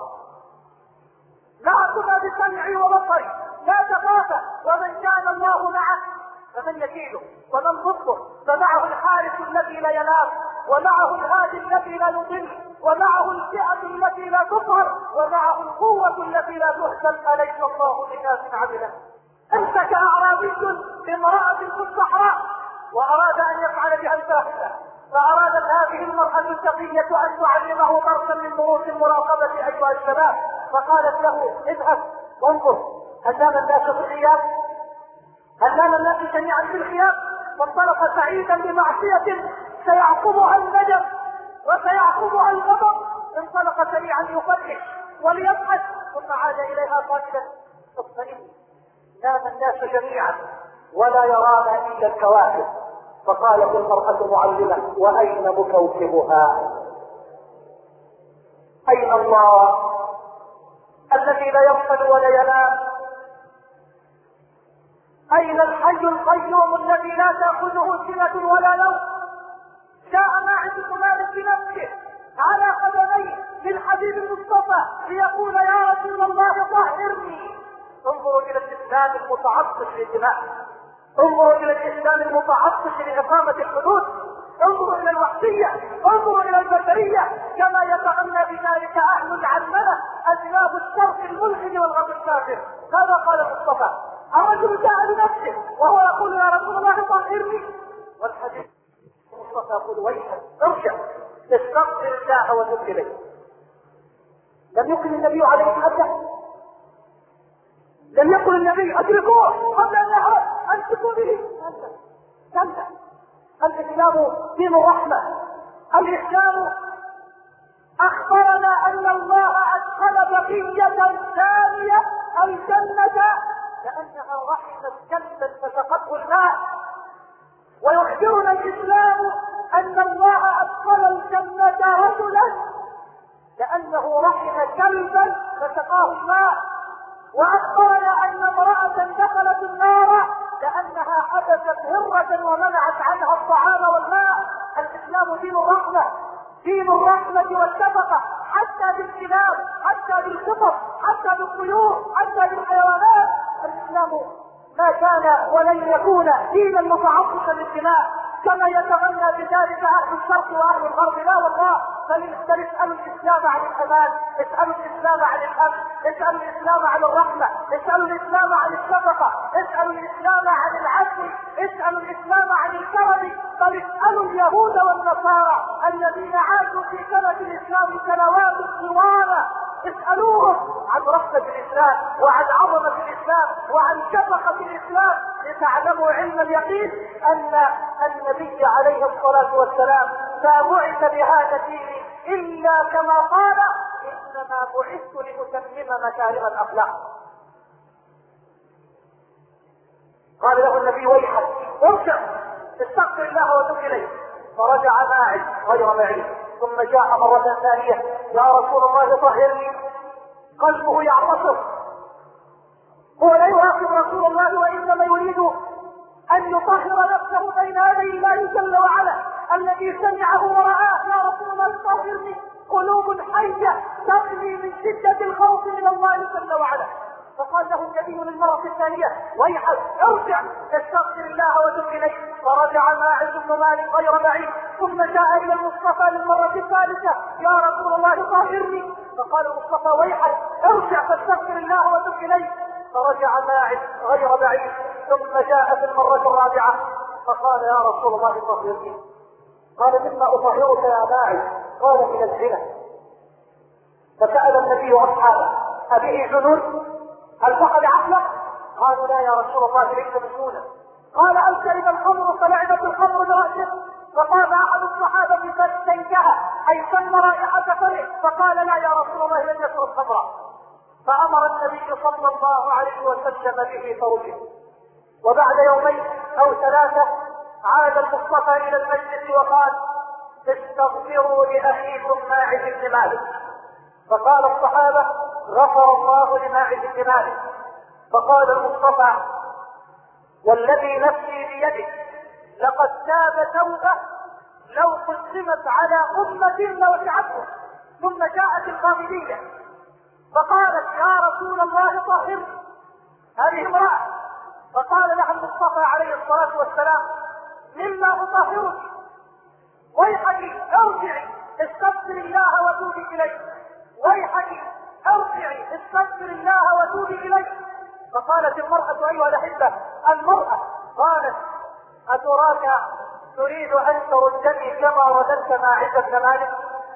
معكما بسمعي وبصري، لا تخافا. ومن كان الله معه فمن يكيده ومن ضده، فمعه الحارس الذي لا ينام، ومعه الهادي الذي لا يضل، ومعه الفئة التي لا تظهر، ومعه القوة التي لا تهزم. أليس الله بكاف عبدا؟ امسك أعرابي بامرأة في الصحراء وأراد أن يفعل بها الفاحشة، فأرادت هذه المرأة التقية أن تعلمه درسا من دروس المراقبة أيها الشباب، فقالت له اذهب وانظر هل نام الناس في الغياب؟ هل نام الناس جميعا في الغياب؟ فانطلق سعيدا بمعصية سيعقبها الندم وسيعقبها الغضب، انطلق سريعا يفتش وليبحث، ثم عاد إليها قائلا اطمئني نام الناس جميعا ولا يرانا إلا الكواكب. فقالت المرأة معلمة وأين مكوكبها؟ أين الله الذي لا يغفل ولا ينام؟ أين الحي القيوم الذي لا تأخذه سنة ولا نوم؟ جاء ماعز مالك بنفسه على قدميه للحبيب المصطفى ليقول يا رسول الله طهرني. انظروا إلى الإسلام المتعطش للدماء، انظروا إلى الإسلام المتعطش لإقامة الحدود، انظروا إلى الوحشية، انظروا إلى البشرية كما يتغنى بذلك أهل العلمنة أذناب الشرق الملحد والغرب الكافر. هذا قال المصطفى. الرجل جاء بنفسه وهو يقول يا رسول الله طهرني، والحديث المصطفى يقول ويحك ارجع تستغفر الله وتب إليه. لم يقل النبي عليه الصلاة، لم يقل النبي ادركوه قبل ان يهرب امسكوا به. كلا، الاسلام دين الرحمه. الاسلام اخبرنا ان الله ادخل بقيه ثانيه الجنه لانها رحمت كلبا فسقته الماء، ويخبرنا الاسلام ان الله ادخل الجنه رجلا لانه رحم كلبا فسقاه الماء، وأخبرنا أن امرأة دخلت النار لأنها حدثت هرة ومنعت عنها الطعام والماء. الإسلام دين الرحمة، دين الرحمة والشفقة، حتى بالكلاب، حتى بالقطط، حتى بالطيور، حتى بالحيوانات. الإسلام ما كان ولن يكون دينا متعطشا للدماء كما يتغنى بذلك أهل الشرق وأهل الغرب، لا والله. فاسألوا الإسلام عن الأمان، اسألوا الإسلام عن الأمن، اسألوا الإسلام عن الرحمة، اسألوا الإسلام عن الشفقة، اسألوا الإسلام عن العدل، اسألوا الإسلام عن الكرم، بل اسألوا اليهود والنصارى الذين عاشوا في كنف الإسلام سنوات طوال، اسألوهم عن رحمة الإسلام وعن عظمة الإسلام وعن شفقة الإسلام، لتعلموا علم اليقين أن النبي عليه الصلاة والسلام لا بعث بهذا الدين إلا كما قال: إنما بعثت لأتمم مكارم الأخلاق. قال له النبي: ويحك، ارجع استغفر الله وتب إليه. فرجع ماعز غير بعيد، ثم جاء مرة ثانية: يا رسول الله طهرني. قلبه يعتصر، هو لا يراقب رسول الله وإنما يريد أن يطهر نفسه بين يدي الله جل وعلا الذي سمعه ورآه: يا رسول الله طهرني. قلوب حية تغلي من شدة الخوف من الله جل وعلا. فقال له النبي للمرة الثانية: ويحك، ارجع استغفر الله وتب إليه. فرجع ماعز بن مالك غير بعيد، ثم جاء إلى المصطفى للمرة الثالثة: يا رسول الله طهرني. فقال المصطفى: ويحك، ارجع فاستغفر الله وتب إليه. فرجع ماعز غير بعيد، ثم جاء في المرة الرابعة فقال: يا رسول الله طهرني. قال: مما أطهرك يا ماعز؟ قال: من الزنا. فسأل النبي أصحابه: أبيه جنون؟ هل فقد عقلك؟ قالوا: لا يا رسول الله، ليس مجنونا. قال: هل شرب الخمر فلعبت الخمر برأسه؟ فقال أحد الصحابة: فاستنكها، أي شم رائحة فره. فقال: لا يا رسول الله، لم يشرب خمرا. فأمر النبي صلى الله عليه وسلم به فرجه. وبعد يومين أو ثلاثة عاد المصطفى إلى المجلس وقال: استغفروا لأخيكم ماعز بن مالك. فقال الصحابة: غفر الله لماعز بن مالك. فقال المصطفى: والذي نفسي بيده لقد تاب توبة لو قسمت على أمة لوسعتهم. ثم جاءت القابلية فقالت: يا رسول الله طهرني. هذه امرأة. فقال لها المصطفى عليه الصلاة والسلام: مما أطهرك؟ ويحك ارجعي استغفر الله وتوبي إليه. ويحك ارجعي استغفر الله وتوبي إليه. فقالت المرأة: أيها الأحبة، المرأة قالت: أتراك تريد أن تردني كما رددت ماعز بن مالك؟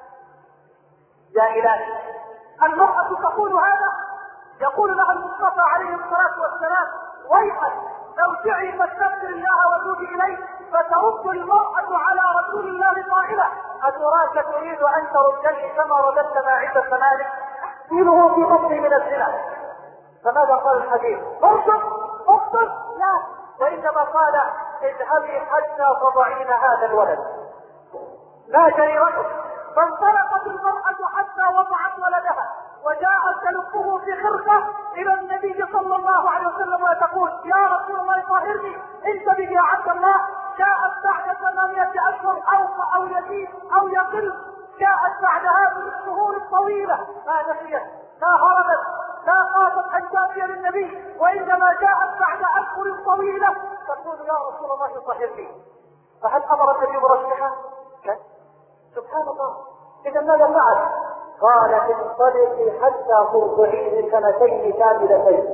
يا إلهي، المرأة تقول هذا. يقول لها المصطفى عليه الصلاة والسلام: ويحك ارجعي فاستغفر الله وتوبي إليه. فترد المرأة على رسول الله قائلة: أتراك تريد أن تردني كما رددت ماعز بن مالك؟ دينه في بطني من الزنا. فماذا قال الحديث؟ اقصد لا، وإنما قال: اذهبي حتى تضعين هذا الولد. لا جريمته. فانطلقت المرأة حتى وضعت ولدها، وجاءت تلقه في خرقة إلى النبي صلى الله عليه وسلم وتقول: يا رسول الله طهرني. انتبه يا عبد الله، جاءت بعد 8 أشهر أو يزيد أو يقل. جاءت بعد هذه الشهور الطويلة، ما نسيت، لا هربت، لا خافت أن تأتي للنبي، وإنما جاءت بعد أشهر طويلة تقول: يا رسول الله طهرني. فهل أمر النبي برجعها؟ سبحان الله. إذا ماذا فعل؟ قالت: انطلقي حتى ترضعين 2 كاملتين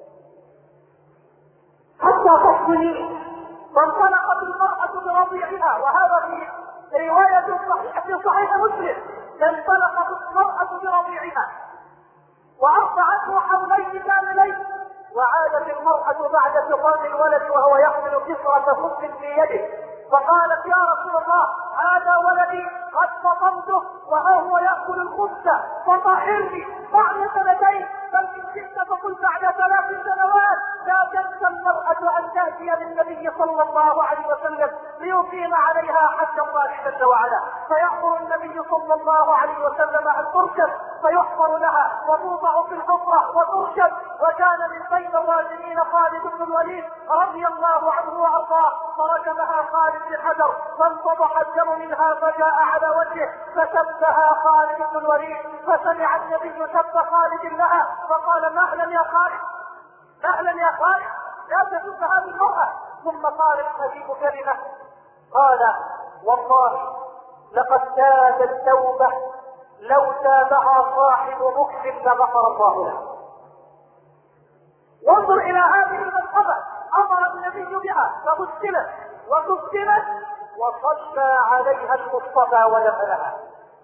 حتى تحصلي. فانطلقت المرأة برضيعها، وهذا في رواية صحيحة في صحيح مسلم. انطلقت المرأة برضيعها وأرضعته حولين كاملين، وعادت المرأة بعد فطام الولد وهو يحمل كسرة خبز في يده، فقالت: يا رسول الله، هذا ولدي قد فطمته وهو يأكل الخبز، فطهرني. بعد 2 بل إن شئت فقل بعد 3 سنوات. لا تنسى المرأة أن تأتي للنبي صلى الله عليه وسلم ليقيم عليها حج الله جل وعلا. فيأمر النبي صلى الله عليه وسلم أن تركب، فيحفر لها وتوضع في الحفرة وتركب. وكان من بين الراجلين خالد بن الوليد رضي الله عنه وأرضاه، فركبها خالد بحجر فانفضح الدم منها فجاء على وجهه فسبها خالد بن الوليد. فسمع النبي سب خالد لها فقال: مهلا يا خالد، مهلا يا خالد، لا تسب هذه المرأة. ثم قال الحبيب كلمة، قال: والله لقد تاب التوبة لو تابها صاحب مكس لغفر الله له. وانظر إلى هذه المسألة، أمر النبي بها فغسلت وكفنت وصلى عليها المصطفى ودفنها.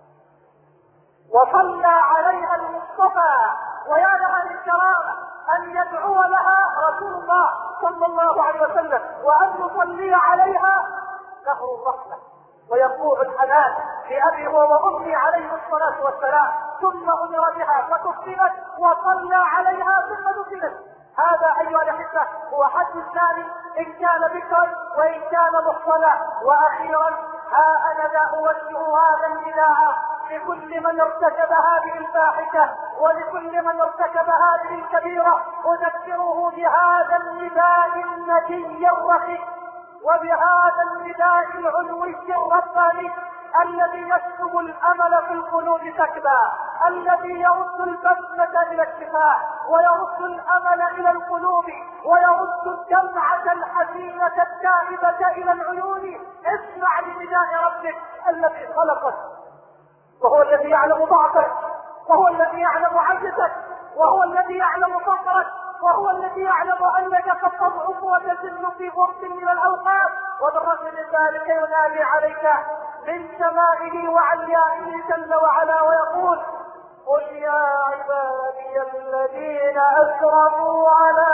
وصلى عليها المصطفى، ويا لها الكرامة أن يدعو لها رسول الله صلى الله عليه وسلم وأن يصلي عليها نهر الرحمة وينبوع الحنان لأبي وأمي عليه الصلاة والسلام. ثم أمر بها فكفنت وصلى عليها ثم دفنت. هذا أيها الأحبة هو حد الثاني إن كان بكرا وإن كان محصنا. وأخيرا ها أنا لا أوجه هذا النداء لكل من ارتكب هذه الفاحشة ولكل من ارتكب هذه الكبيرة، أذكره بهذا النداء النجي الرقيق وبهذا النداء العلوي الرباني الذي يكتب الأمل في القلوب سكبا، الذي يرد البسمة إلى الشفاء ويرد الأمل إلى القلوب ويرد الدمعة الحزينة التائبة إلى العيون. اسمع لنداء ربك الذي خلقك، وهو الذي يعلم ضعفك، وهو الذي يعلم عجزك، وهو الذي يعلم فقرك، وهو الذي يعلم أنك قد تضعف وتزل في وقت من الأوقات، وبالرغم من ذلك ينادي عليك من سمائه وعليائه جل وعلا ويقول: قل يا عبادي الذين أسرفوا على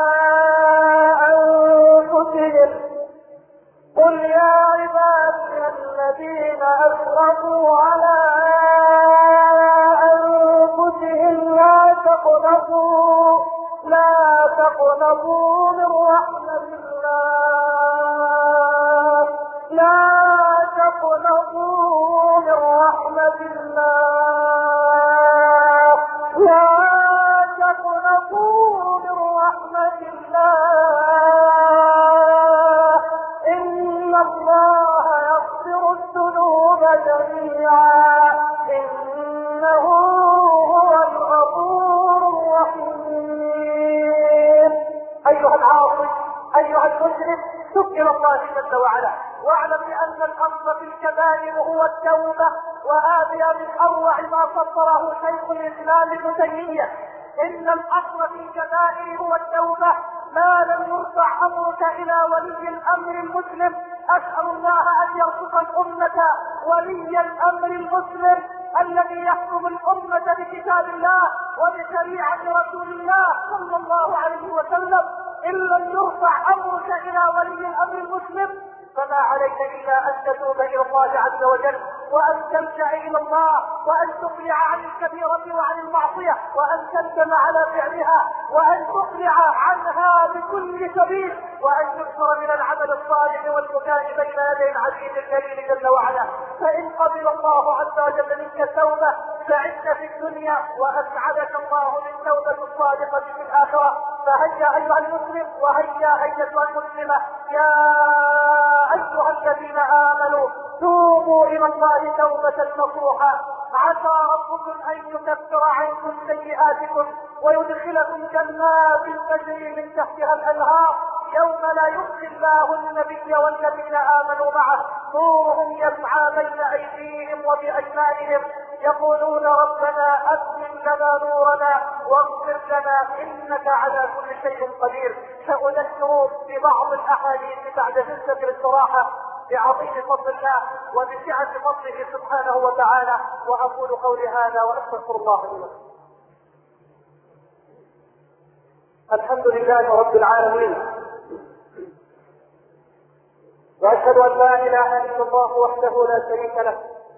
أنفسهم، قل يا عبادي الذين أسرفوا على أنفسهم لا تقنطوا من رحمة الله، لا تقنطوا من رحمة الله، لا تقنطوا من رحمة الله، إن الله يغفر الذنوب جميعا إنه هو الغفور الرحيم. أيها العاصي، أيها المسلم، تب إلى الله جل وعلا، واعلم بأن الأصل في الكبائر هو التوبة، وهذا من أروع ما فسره شيخ الإسلام ابن تيمية. إن الأصل في الكبائر هو التوبة ما لم يرفع أمرك إلى ولي الأمر المسلم. أسأل الله أن يرزق الأمة ولي الأمر المسلم الذي يحكم الأمة بكتاب الله وبشريعة رسول الله صلى الله عليه وسلم. إن لم يرفع أمرك إلى ولي الأمر المسلم فما عليك إلا أن تتوب إلى الله عز وجل، وأن تلجأ إلى الله، وأن تقلع عن الكبيرة وعن المعصية، وأن تندم على فعلها، وأن تقلع عنها بكل سبيل، وأن تكثر من العمل الصالح والبكاء بين يدي العزيز الكريم جل وعلا. فإن قبل الله عز وجل منك التوبة سعدت في الدنيا، وأسعدك الله بالتوبة الصادقة في الآخرة. فهيا أيها المسلم، وهيا أيتها المسلمة، يا أيها الذين آمنوا توبوا إلى الله توبة نصوحا، عسى ربكم أن يكفر عنكم سيئاتكم ويدخلكم جنات تجري من تحتها الأنهار يوم لا يخزي الله النبي والذين آمنوا معه نورهم يسعى بين أيديهم وبأيمانهم يقولون ربنا أتمم لنا نورنا واغفر لنا إنك على كل شيء قدير. سأذكر ببعض الأحاديث بعد جلسة الاستراحة بعظيم فضل الله وبسعة فضله سبحانه وتعالى، وأقول قولي هذا وأستغفر الله لي ولكم. الحمد لله رب العالمين، وأشهد أن لا إله إلا الله وحده لا شريك له،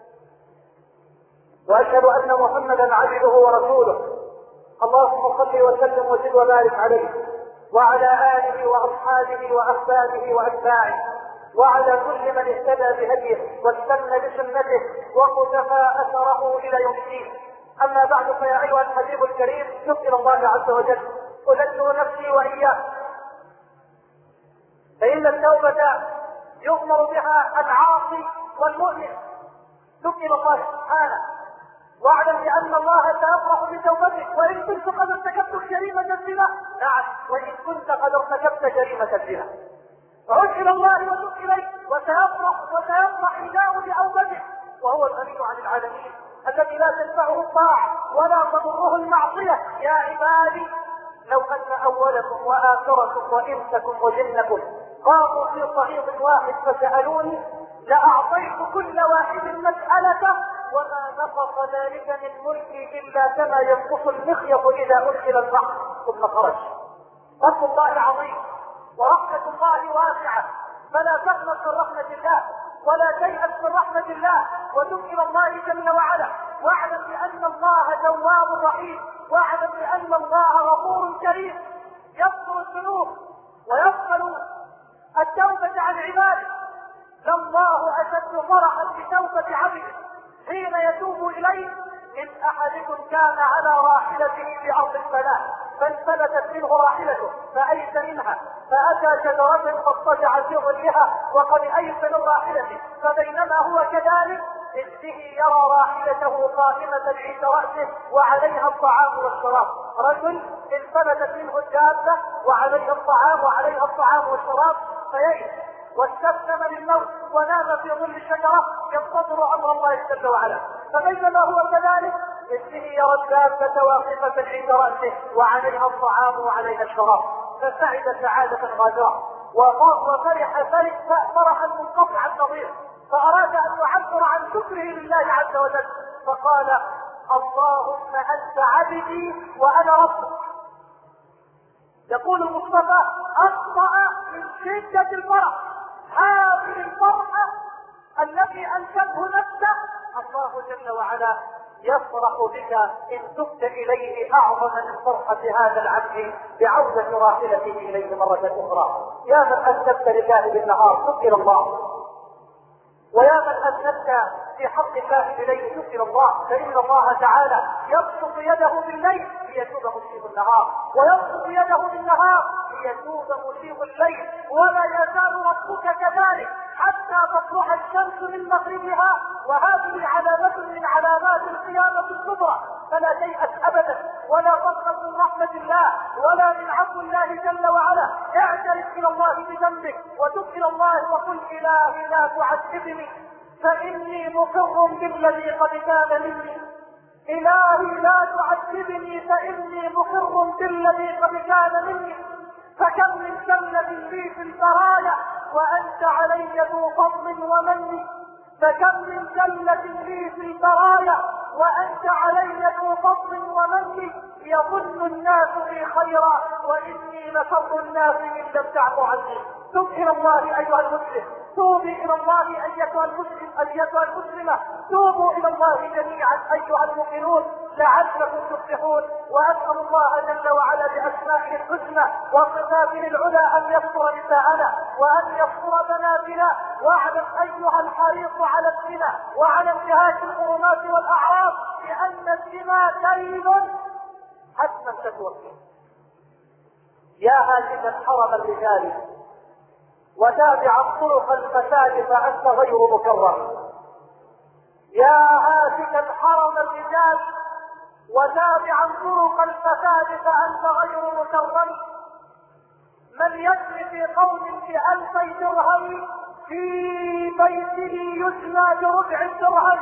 وأشهد أن محمدا عبده ورسوله. اللهم صل وسلم وزد وبارك عليه وعلى آله وأصحابه وأحبابه وأتباعه وعلى كل من اهتدى بهديه واستنى بسنته وقتفى أثره إلى يوم الدين. أما بعد، فيا أيها الحبيب الكريم، تب إلى الله عز وجل، أذكر نفسي وإياك، فإن التوبة يؤمر بها العاصي والمؤمن. تب إلى الله سبحانه، واعلم بأن الله سيفرح بتوبتك وإن كنت قد ارتكبت جريمة الزنا. نعم، وإن كنت قد ارتكبت جريمة الزنا، عد إلى الله وتب إليه وسيفرح نداء بأوبته وهو الغني عن العالمين الذي لا تنفعه الطاعة ولا تضره المعصية. يا عبادي لو أن أولكم وآخركم وإنسكم وجنكم قاموا في صعيد واحد فسألوني لأعطيت كل واحد مسألته وما نقص ذلك من ملكي إلا كما ينقص المخيط إذا أدخل البحر ثم خرج. رب الله عظيم ورحمة الله واسعة، فلا تقنط من رحمة الله ولا تيأس من رحمة الله وتب إلى الله جل وعلا، واعلم بأن الله تواب رحيم، واعلم بأن الله غفور كريم يغفر الذنوب ويقبل التوبة عن عباده. لله أشد فرحا بتوبة عبده حين يتوب إليه من أحدكم كان على راحلته في أرض الفلاح فانفلتت منه راحلته فأيس منها فأتى شجرة فاضطجع في ظلها وقد أيس من راحلته، فبينما هو كذلك إذ به يرى راحلته قائمة عند رأسه وعليها الطعام والشراب. رجل انفلتت منه الدابة وعليها الطعام والشراب فيئس واستسلم للموت ونام في ظل الشجرة ينتظر أمر الله جل وعلا، فبينما هو كذلك إذ به يرى الدابة واقفة عند رأسه وعليها الطعام وعليها الشراب فسعد سعادة غادرة وفرح فرحا منقطع النظير، فأراد أن يعبر عن شكره لله عز وجل فقال اللهم أنت عبدي وأنا ربك. يقول المصطفى أخطأ من شدة الفرح، هذه الفرحة التي أنشأته نفسه الله جل وعلا يفرح بك إن تبت إليه أعظم من فرحة هذا العبد بعودة راحلته إليه مرة أخرى. يا من أذنبت لله بالنهار تب إلى الله، ويا من أذنبت في حق الله إليه تب إلى الله، فإن الله تعالى يبسط يده بالليل ليتوب مسيء النهار ويبسط يده بالنهار ليتوب مسيء الليل، ولا يزال ربك كذلك حتى تطلع الشمس من مغربها، وهذه علامة من علامات القيامة الكبرى. فلا تيأس أبدا ولا تقنط من رحمة الله ولا من عفو الله جل وعلا. اعترف إلى الله بذنبك وتب إلى الله وقل إلهي لا تعذبني فإني مقر بالذي قد كان مني، إلهي لا تعذبني فإني مقر بالذي قد كان مني، فكم من سنة لي في البرايا وأنت علي ذو فضل ومن، فكم من سنة لي في البرايا وأنت علي ذو فضل ومن، يظن الناس بي خيرا وإني لشر الناس إن لم تعف عني. تب إلى الله أيها المسلم، توبي إلى الله أيتها المسلمة، توبوا إلى الله جميعا أيها المؤمنون لعلكم تفلحون. وأسأل الله جل وعلا بأسمائه الحسنى وصفاته العلى أن يستر نساءنا وأن يستر بناتنا. واعلم أيها الحريص على الزنا وعلى انتهاك الحرمات والأعراض بأن الزنا دين حتما تتوفي. يا هاتفا حرم الرجال وتابعا طرق الفساد فأنت غير مكرم. يا هاتفا حرم الرجال وتابعا طرق الفساد فأنت غير مكرم. من يجري في قوم ب2000 درهم في بيته يجنى بربع درهم.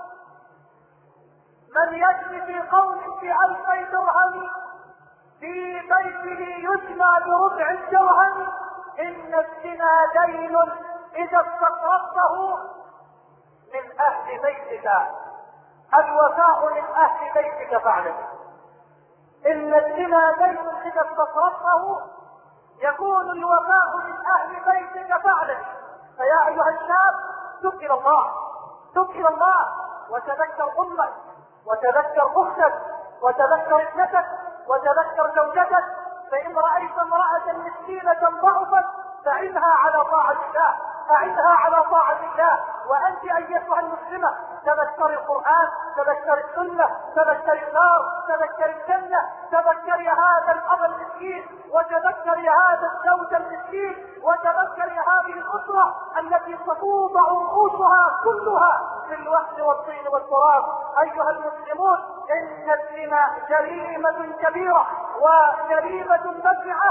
من يجري في قوم ب2000 درهم في بيته يجنى بربع درهم. إن الزنا دين إذا استقرضته من أهل بيتك، الوفاء من أهل بيتك فاعلم. إن الزنا دين إذا استقرضته يكون الوفاء من أهل بيتك فاعلم. فيا أيها الشاب تب إلى الله، تب إلى الله وتذكر أمك وتذكر أختك وتذكر ابنتك وتذكر زوجتك. فإن رأيت امرأة مسكينة ضعفت فإنها على طاعة الله، أعنها على طاعة الله. وأنت أيتها المسلمة تذكري القرآن، تذكري السنة، تذكري النار، تذكري الجنة، تذكري هذا الأب المسكين وتذكري هذا الزوج المسكين وتذكري هذه الأسرة التي ستوضع رؤوسها كلها في الوحل والطين والتراب. أيها المسلمون إن الزنا جريمة كبيرة وجريمة بشعة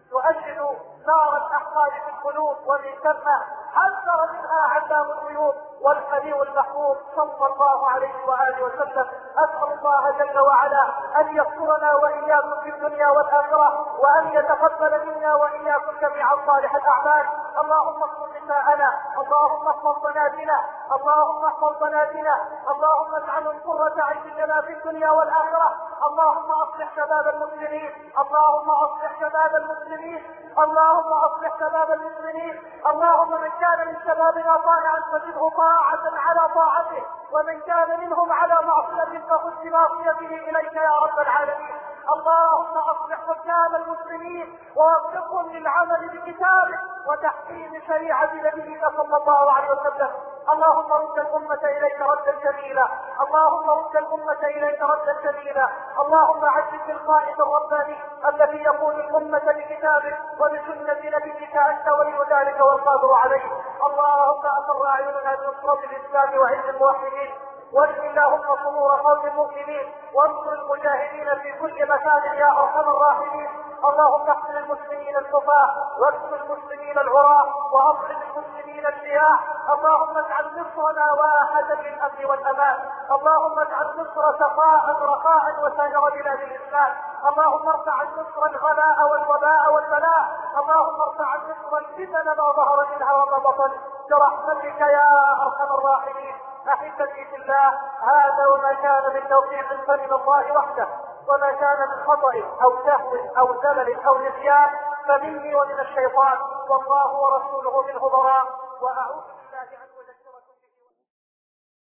تؤجل نار الأحقاد في القلوب ومن ثم حذر منها علام الغيوب والحبيب المحبوب صلى الله عليه وآله وسلم. أسأل الله جل وعلا أن يغفرنا وإياكم في الدنيا والآخرة، وأن يتقبل منا وإياكم جميعا صالح الأعمال. اللهم اغفر نساءنا، اللهم احفظ بناتنا، اللهم احفظ بناتنا، اللهم اجعلهم قرة عين لنا في الدنيا والآخرة. اللهم أصلح شباب المسلمين، اللهم أصلح شباب المسلمين، اللهم أصلح شباب المسلمين. اللهم من كان من شبابنا طائعا فزده طاعة على طاعته، ومن كان منهم على معصية فخذ بناصيته إليك يا رب العالمين. اللهم أصلح حكام المسلمين ووفقهم للعمل بكتابك وتحكيم شريعة نبيك صلى الله عليه وسلم. اللهم رد الأمة إليك ردا جميلا، اللهم رد الأمة إليك ردا جميلا. اللهم عجل بالقائد الرباني الذي يقود الأمة بكتابك وبسنة نبيك أنت ولي ذلك والقادر عليه. اللهم أقر أعيننا بنصرة الإسلام وعز الموحدين، واشف اللهم صدور قوم المؤمنين، وانصر المجاهدين في كل مكان يا ارحم الراحمين. اللهم احسن المسلمين الكفاة، واكسر المسلمين العراة، واصلح المسلمين الجياع. اللهم اجعل مصرنا واحدا للامن والامان. اللهم اجعل مصر سخاء رخاء وسائر بلاد الاسلام. اللهم ارفع عن مصر الغلاء والوباء والبلاء. اللهم ارفع عن مصر الفتن ما ظهر منها وما بطن برحمتك يا ارحم الراحمين. أحبتي في الله، هذا وما كان من توفيق فمن الله وحده، وما كان من خطأ أو سهو أو زلل أو نسيان فمني ومن الشيطان، والله ورسوله منه براء. وأعوذ